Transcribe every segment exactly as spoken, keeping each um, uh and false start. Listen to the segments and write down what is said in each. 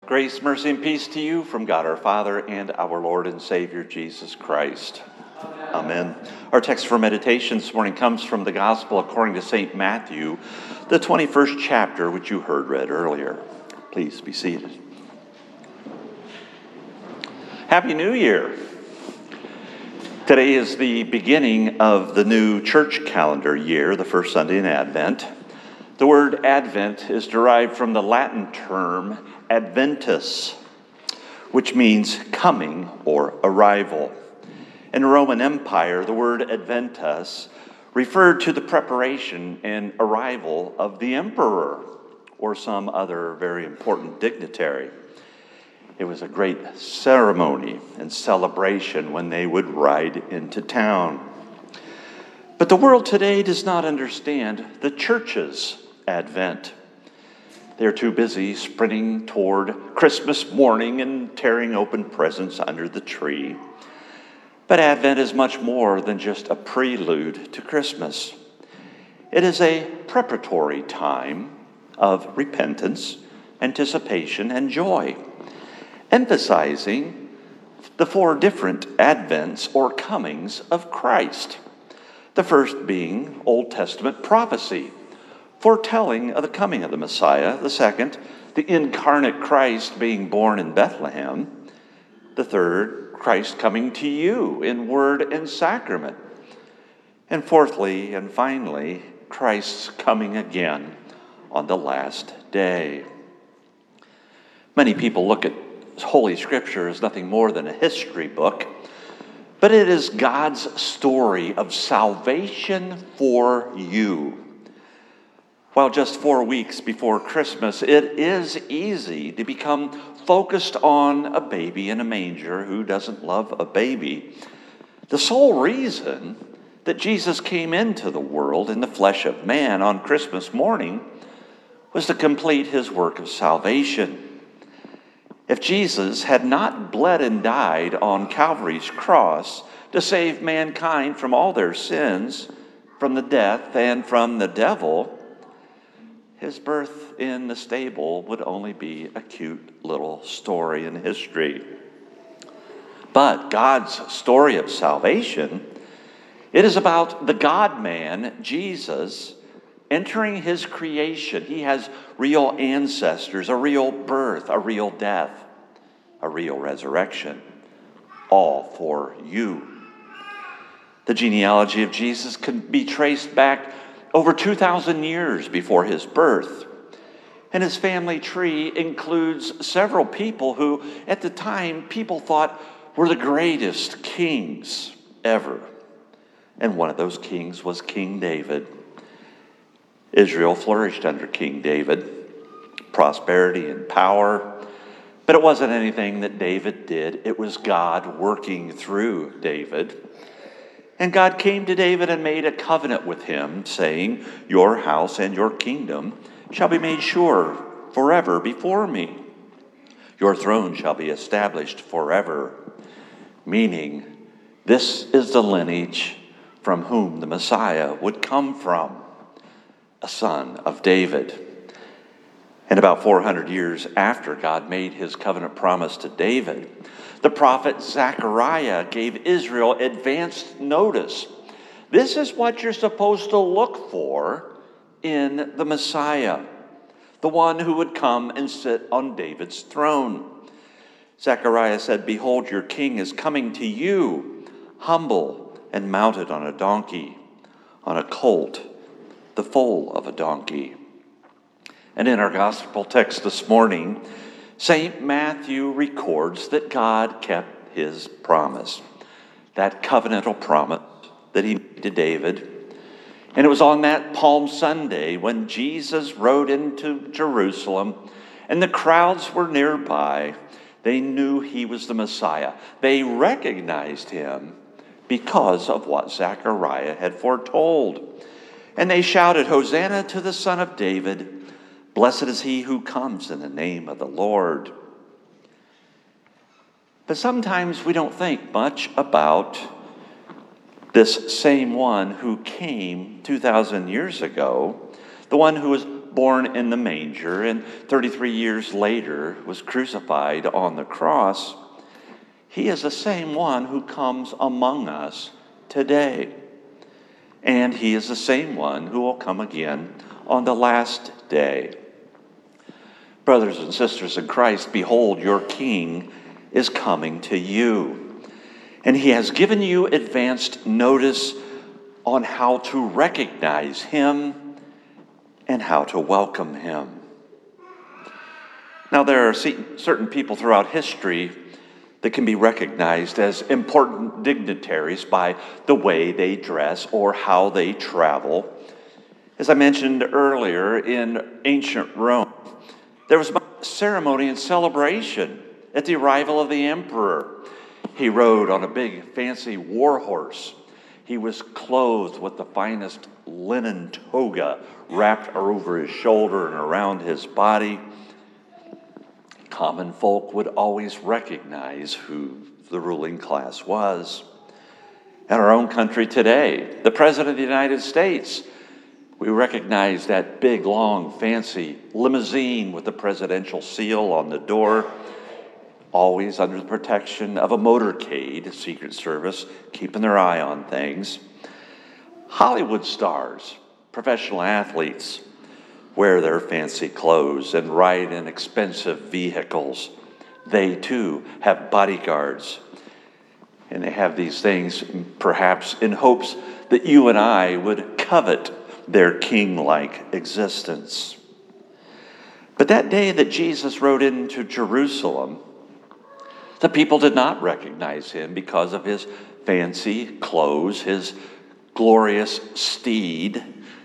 Grace, mercy, and peace to you from God our Father and our Lord and Savior Jesus Christ. Amen. Amen. Our text for meditation this morning comes from the Gospel according to Saint Matthew, the twenty-first chapter, which you heard read earlier. Please be seated. Happy New Year. Today is the beginning of the new church calendar year, the first Sunday in Advent. The word Advent is derived from the Latin term Adventus, which means coming or arrival. In the Roman Empire, the word Adventus referred to the preparation and arrival of the emperor or some other very important dignitary. It was a great ceremony and celebration when they would ride into town. But the world today does not understand the church's Advent. They're too busy sprinting toward Christmas morning and tearing open presents under the tree. But Advent is much more than just a prelude to Christmas. It is a preparatory time of repentance, anticipation, and joy, emphasizing the four different Advents or comings of Christ. The first being Old Testament prophecy, foretelling of the coming of the Messiah. The second, the incarnate Christ being born in Bethlehem. The third, Christ coming to you in word and sacrament. And fourthly and finally, Christ's coming again on the last day. Many people look at Holy Scripture as nothing more than a history book, but it is God's story of salvation for you. While just four weeks before Christmas, it is easy to become focused on a baby in a manger. Who doesn't love a baby? The sole reason that Jesus came into the world in the flesh of man on Christmas morning was to complete his work of salvation. If Jesus had not bled and died on Calvary's cross to save mankind from all their sins, from the death and from the devil, his birth in the stable would only be a cute little story in history. But God's story of salvation, it is about the God-man, Jesus, entering his creation. He has real ancestors, a real birth, a real death, a real resurrection, all for you. The genealogy of Jesus can be traced back over two thousand years before his birth. And his family tree includes several people who, at the time, people thought were the greatest kings ever. And one of those kings was King David. Israel flourished under King David, prosperity and power. But it wasn't anything that David did. It was God working through David. And God came to David and made a covenant with him, saying, "Your house and your kingdom shall be made sure forever before me. Your throne shall be established forever." Meaning, this is the lineage from whom the Messiah would come from, a son of David. And about four hundred years after God made his covenant promise to David, the prophet Zechariah gave Israel advanced notice. This is what you're supposed to look for in the Messiah, the one who would come and sit on David's throne. Zechariah said, "Behold, your king is coming to you, humble and mounted on a donkey, on a colt, the foal of a donkey." And in our gospel text this morning, Saint Matthew records that God kept his promise, that covenantal promise that he made to David. And it was on that Palm Sunday when Jesus rode into Jerusalem and the crowds were nearby. They knew he was the Messiah. They recognized him because of what Zechariah had foretold. And they shouted, "Hosanna to the Son of David. Blessed is he who comes in the name of the Lord." But sometimes we don't think much about this same one who came two thousand years ago, the one who was born in the manger and thirty-three years later was crucified on the cross, he is the same one who comes among us today. And he is the same one who will come again on the last day. Brothers and sisters in Christ, behold, your King is coming to you. And he has given you advanced notice on how to recognize him and how to welcome him. Now, there are certain people throughout history that can be recognized as important dignitaries by the way they dress or how they travel. As I mentioned earlier, in ancient Rome, there was ceremony and celebration at the arrival of the emperor. He rode on a big, fancy war horse. He was clothed with the finest linen toga wrapped over his shoulder and around his body. Common folk would always recognize who the ruling class was. In our own country today, the President of the United States, we recognize that big, long, fancy limousine with the presidential seal on the door, always under the protection of a motorcade, Secret Service, keeping their eye on things. Hollywood stars, professional athletes, wear their fancy clothes and ride in expensive vehicles. They, too, have bodyguards. And they have these things perhaps in hopes that you and I would covet their king-like existence. But that day that Jesus rode into Jerusalem, the people did not recognize him because of his fancy clothes, his glorious steed.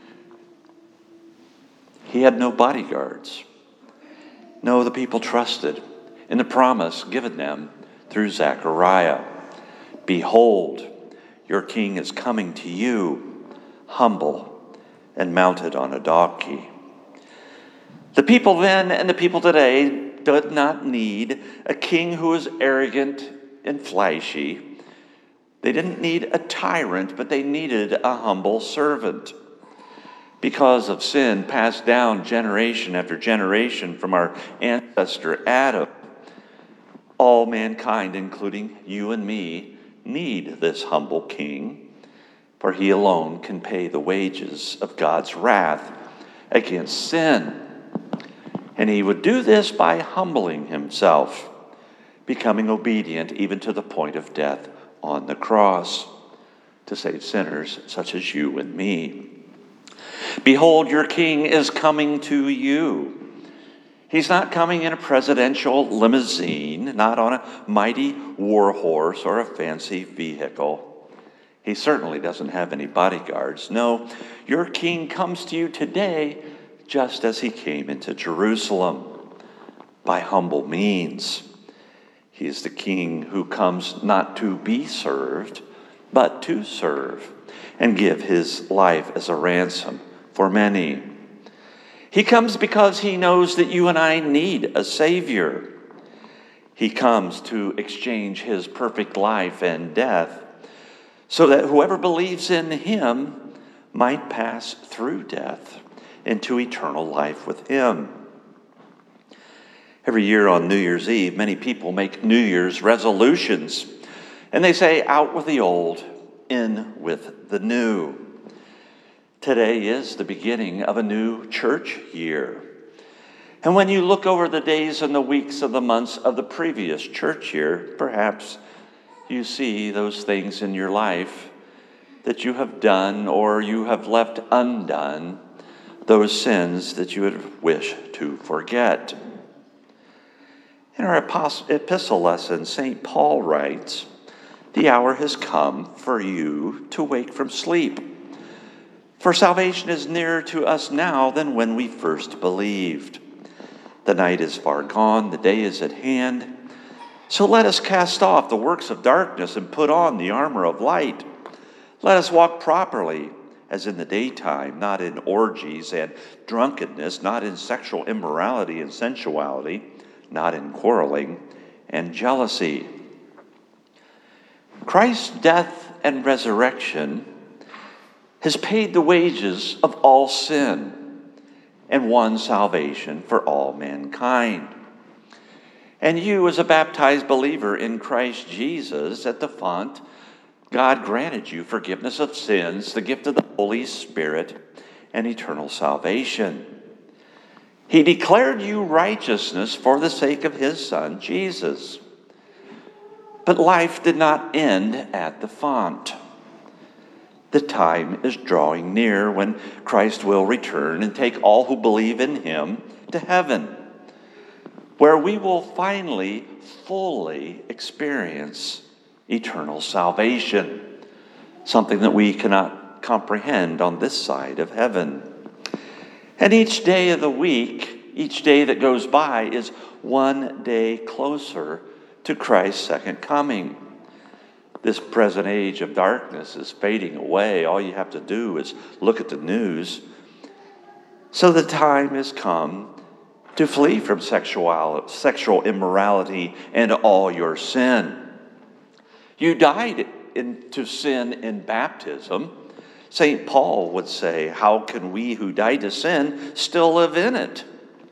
He had no bodyguards. No, the people trusted in the promise given them through Zechariah. Behold, your king is coming to you, humble and mounted on a donkey. The people then and the people today did not need a king who was arrogant and flashy. They didn't need a tyrant, but they needed a humble servant. Because of sin passed down generation after generation from our ancestor Adam, all mankind, including you and me, need this humble king, for he alone can pay the wages of God's wrath against sin. And he would do this by humbling himself, becoming obedient even to the point of death on the cross to save sinners such as you and me. Behold, your king is coming to you. He's not coming in a presidential limousine, not on a mighty war horse or a fancy vehicle. He certainly doesn't have any bodyguards. No, your king comes to you today just as he came into Jerusalem, by humble means. He is the king who comes not to be served, but to serve and give his life as a ransom for many. He comes because he knows that you and I need a Savior. He comes to exchange his perfect life and death so that whoever believes in him might pass through death into eternal life with him. Every year on New Year's Eve, many people make New Year's resolutions, and they say, out with the old, in with the new. Today is the beginning of a new church year. And when you look over the days and the weeks and the months of the previous church year, perhaps you see those things in your life that you have done or you have left undone, those sins that you would wish to forget. In our epistle lesson, Saint Paul writes, "The hour has come for you to wake from sleep. For salvation is nearer to us now than when we first believed. The night is far gone, the day is at hand. So let us cast off the works of darkness and put on the armor of light. Let us walk properly, as in the daytime, not in orgies and drunkenness, not in sexual immorality and sensuality, not in quarreling and jealousy." Christ's death and resurrection has paid the wages of all sin, and won salvation for all mankind. And you, as a baptized believer in Christ Jesus at the font, God granted you forgiveness of sins, the gift of the Holy Spirit, and eternal salvation. He declared you righteousness for the sake of his Son, Jesus. But life did not end at the font. The time is drawing near when Christ will return and take all who believe in him to heaven, where we will finally fully experience eternal salvation, something that we cannot comprehend on this side of heaven. And each day of the week, each day that goes by, is one day closer to Christ's second coming. This present age of darkness is fading away. All you have to do is look at the news. So the time has come to flee from sexual, sexual immorality and all your sin. You died into sin in baptism. Saint Paul would say, how can we who died to sin still live in it?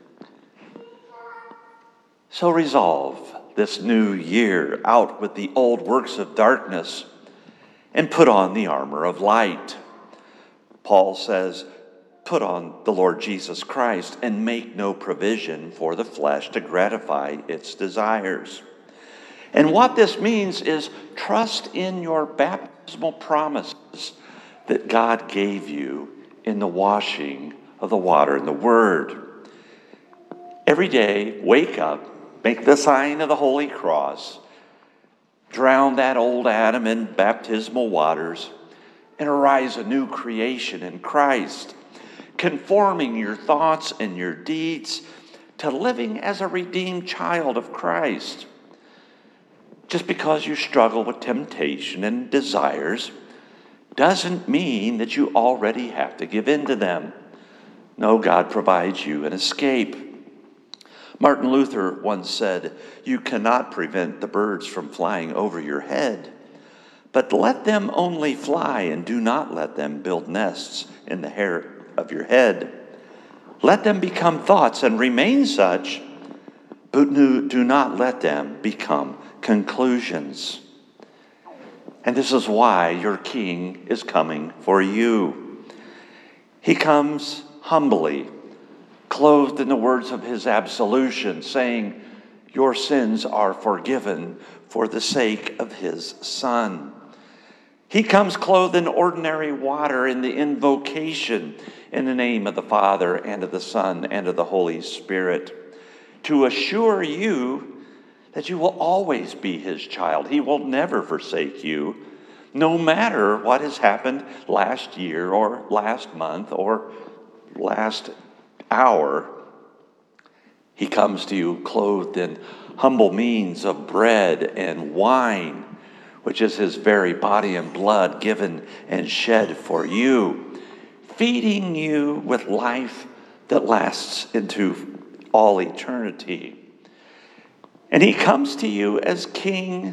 So resolve this new year out with the old works of darkness and put on the armor of light. Paul says, put on the Lord Jesus Christ and make no provision for the flesh to gratify its desires. And what this means is trust in your baptismal promises that God gave you in the washing of the water and the Word. Every day, wake up, make the sign of the Holy Cross, drown that old Adam in baptismal waters, and arise a new creation in Christ, conforming your thoughts and your deeds to living as a redeemed child of Christ. Just because you struggle with temptation and desires doesn't mean that you already have to give in to them. No, God provides you an escape. Martin Luther once said, you cannot prevent the birds from flying over your head, but let them only fly and do not let them build nests in the hair of your head. Let them become thoughts and remain such, but do not let them become conclusions. And this is why your King is coming for you. He comes humbly, clothed in the words of his absolution, saying, your sins are forgiven for the sake of his Son. He comes clothed in ordinary water in the invocation in the name of the Father and of the Son and of the Holy Spirit, to assure you that you will always be his child. He will never forsake you, no matter what has happened last year or last month or last hour. He comes to you clothed in humble means of bread and wine, which is his very body and blood given and shed for you, feeding you with life that lasts into all eternity. And he comes to you as king.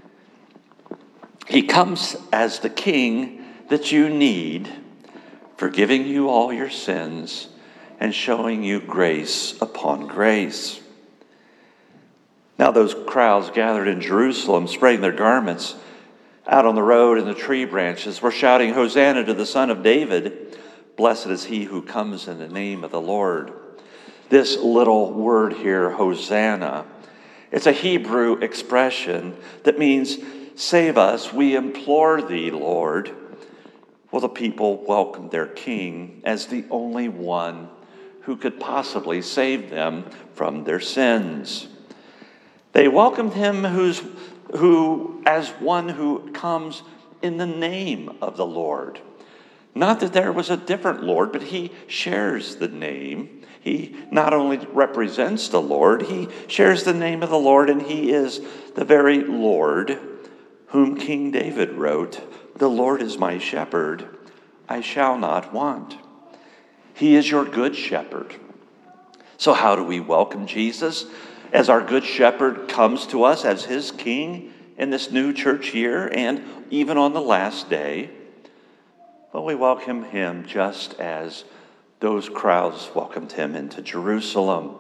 He comes as the king that you need, forgiving you all your sins and showing you grace upon grace. Now those crowds gathered in Jerusalem, spreading their garments out on the road and the tree branches, were shouting, Hosanna to the Son of David. Blessed is he who comes in the name of the Lord. This little word here, Hosanna, it's a Hebrew expression that means, save us, we implore thee, Lord. Well, the people welcomed their king as the only one who could possibly save them from their sins. They welcomed him who's, who as one who comes in the name of the Lord. Not that there was a different Lord, but he shares the name. He not only represents the Lord, he shares the name of the Lord, and he is the very Lord whom King David wrote, the Lord is my shepherd, I shall not want. He is your good shepherd. So how do we welcome Jesus as our good shepherd comes to us as his king in this new church year and even on the last day? Well, we welcome him just as those crowds welcomed him into Jerusalem.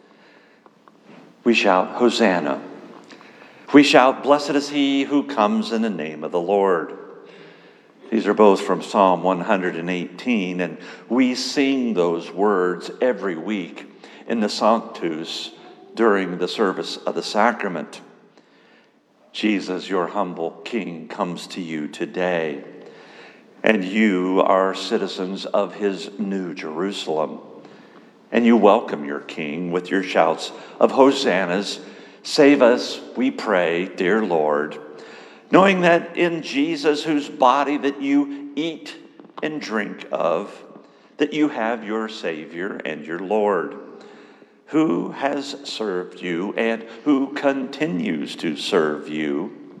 We shout, Hosanna. We shout, blessed is he who comes in the name of the Lord. These are both from Psalm one hundred eighteen, and we sing those words every week in the Sanctus during the service of the sacrament. Jesus, your humble King, comes to you today, and you are citizens of his new Jerusalem, and you welcome your King with your shouts of hosannas. Save us, we pray, dear Lord, knowing that in Jesus, whose body that you eat and drink of, that you have your Savior and your Lord, who has served you and who continues to serve you.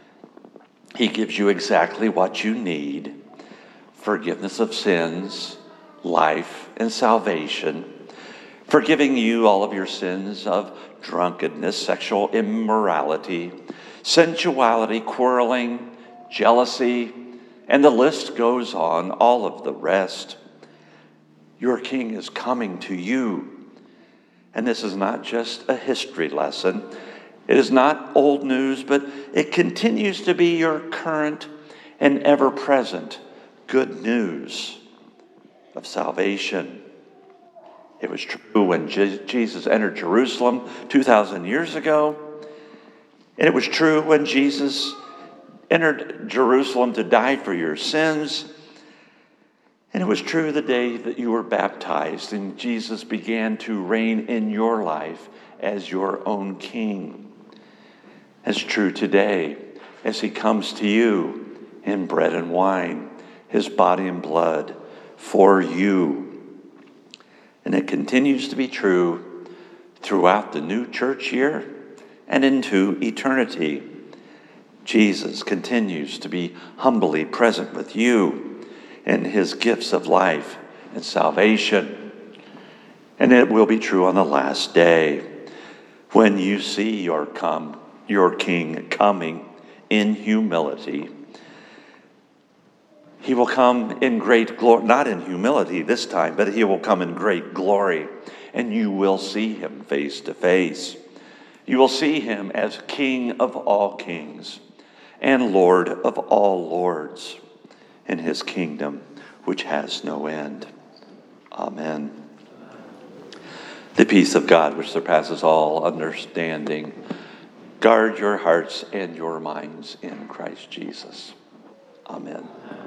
He gives you exactly what you need: forgiveness of sins, life, and salvation, forgiving you all of your sins of drunkenness, sexual immorality, sensuality, quarreling, jealousy, and the list goes on, all of the rest. Your King is coming to you. And this is not just a history lesson. It is not old news, but it continues to be your current and ever-present good news of salvation. It was true when Je- Jesus entered Jerusalem two thousand years ago. And it was true when Jesus entered Jerusalem to die for your sins. And it was true the day that you were baptized and Jesus began to reign in your life as your own King. It's true today as he comes to you in bread and wine, his body and blood for you. And it continues to be true throughout the new church year and into eternity. Jesus continues to be humbly present with you in his gifts of life and salvation. And it will be true on the last day when you see your come, your King coming in humility. He will come in great glory, not in humility this time, but he will come in great glory, and you will see him face to face. You will see him as King of all kings and Lord of all lords in his kingdom, which has no end. Amen. The peace of God, which surpasses all understanding, guard your hearts and your minds in Christ Jesus. Amen.